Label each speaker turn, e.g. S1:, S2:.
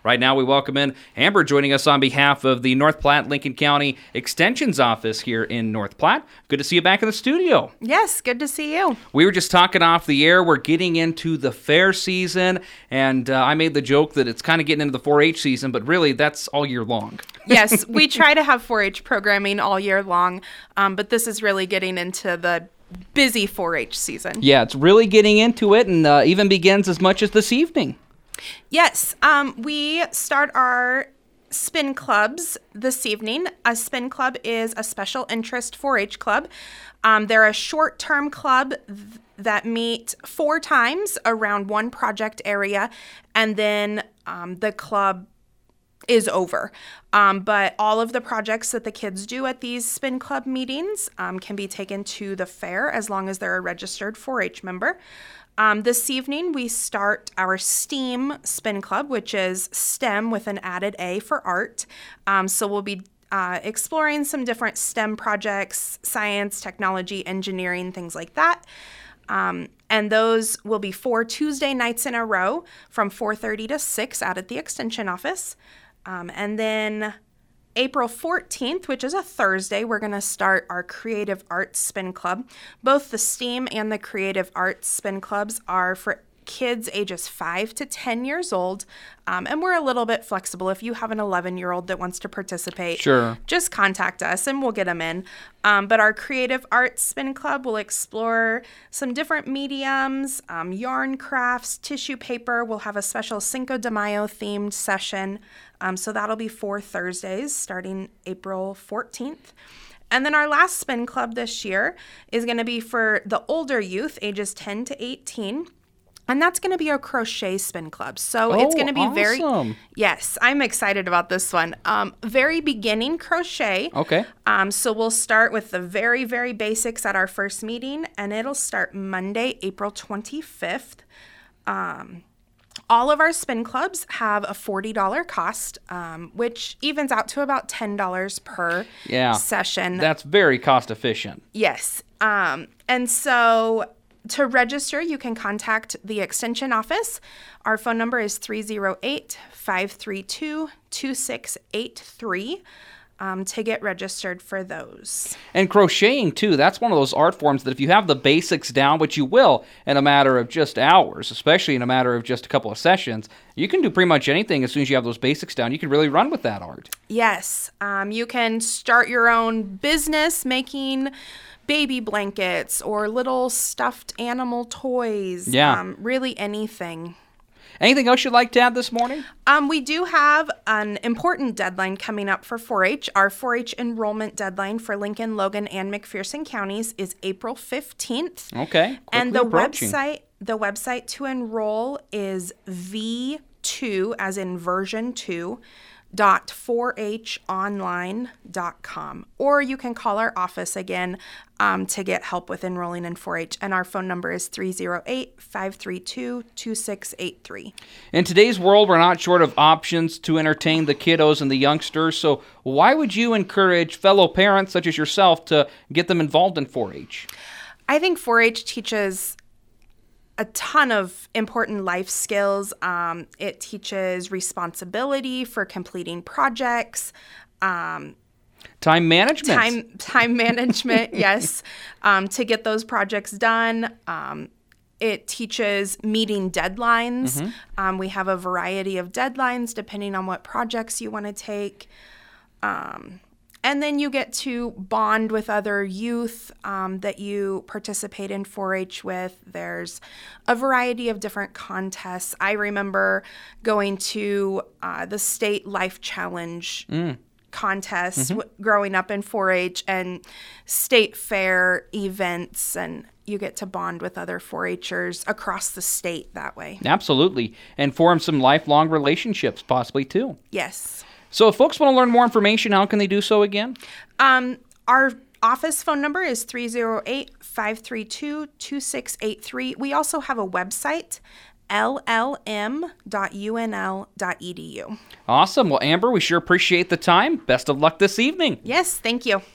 S1: Right now, we welcome in Amber joining us on behalf of the North Platte Lincoln County Extensions Office here in North Platte. Good to see you back in the studio.
S2: Yes, good to see you.
S1: We were just talking off the air. We're getting into the fair season, and I made the joke that it's kind of getting into the 4-H season, but really, that's all year long.
S2: Yes, we try to have 4-H programming all year long, but this is really getting into the busy 4-H season.
S1: Yeah, it's really getting into it, and even begins as much as this evening.
S2: Yes, we start our spin clubs this evening. A spin club is a special interest 4-H club. They're a short-term club that meet 4 times around one project area, and then the club is over. But all of the projects that the kids do at these spin club meetings can be taken to the fair as long as they're a registered 4-H member. This evening, we start our STEAM spin club, which is STEM with an added A for art. So we'll be exploring some different STEM projects, science, technology, engineering, things like that. And those will be 4 Tuesday nights in a row from 4:30 to 6 out at the Extension office. And then April 14th, which is a Thursday, we're going to start our Creative Arts Spin Club. Both the STEAM and the Creative Arts Spin Clubs are for kids ages 5 to 10 years old, and we're a little bit flexible. If you have an 11-year-old that wants to participate,
S1: Sure,
S2: just contact us and we'll get them in. But our Creative Arts Spin Club will explore some different mediums, yarn crafts, tissue paper. We'll have a special Cinco de Mayo themed session, so that'll be 4 Thursdays starting April 14th. And then our last spin club this year is going to be for the older youth, ages 10 to 18. And that's going to be a crochet spin club. So it's going to be
S1: awesome.
S2: Yes, I'm excited about this one. Very beginning crochet.
S1: Okay.
S2: So we'll start with the very, very basics at our first meeting, and it'll start Monday, April 25th. All of our spin clubs have a $40 cost, which evens out to about $10 per session.
S1: That's very cost efficient.
S2: Yes. And so to register, you can contact the Extension office. Our phone number is 308-532-2683 to get registered for those.
S1: And crocheting, too, that's one of those art forms that if you have the basics down, which you will in a matter of just hours, especially in a matter of just a couple of sessions, you can do pretty much anything as soon as you have those basics down. You can really run with that art.
S2: Yes. You can start your own business making baby blankets or little stuffed animal toys.
S1: Yeah.
S2: Really anything.
S1: Anything else you'd like to add this morning?
S2: We do have an important deadline coming up for 4-H. Our 4-H enrollment deadline for Lincoln, Logan, and McPherson counties is April 15th.
S1: Okay.
S2: And the website to enroll is V2, as in version 2, .4honline.com, or you can call our office again to get help with enrolling in 4-H, and our phone number is 308-532-2683.
S1: In today's world, we're not short of options to entertain the kiddos and the youngsters, so why would you encourage fellow parents such as yourself to get them involved in 4-H?
S2: I think 4-H teaches a ton of important life skills. It teaches responsibility for completing projects.
S1: Time management.
S2: Time management, yes, to get those projects done. It teaches meeting deadlines.
S1: Mm-hmm.
S2: We have a variety of deadlines depending on what projects you want to take. And then you get to bond with other youth that you participate in 4-H with. There's a variety of different contests. I remember going to the State Life Challenge contest growing up in 4-H and state fair events, and you get to bond with other 4-Hers across the state that way.
S1: Absolutely. And form some lifelong relationships possibly too.
S2: Yes.
S1: So if folks want to learn more information, how can they do so again?
S2: Our office phone number is 308-532-2683. We also have a website, llm.unl.edu.
S1: Awesome. Well, Amber, we sure appreciate the time. Best of luck this evening.
S2: Yes, thank you.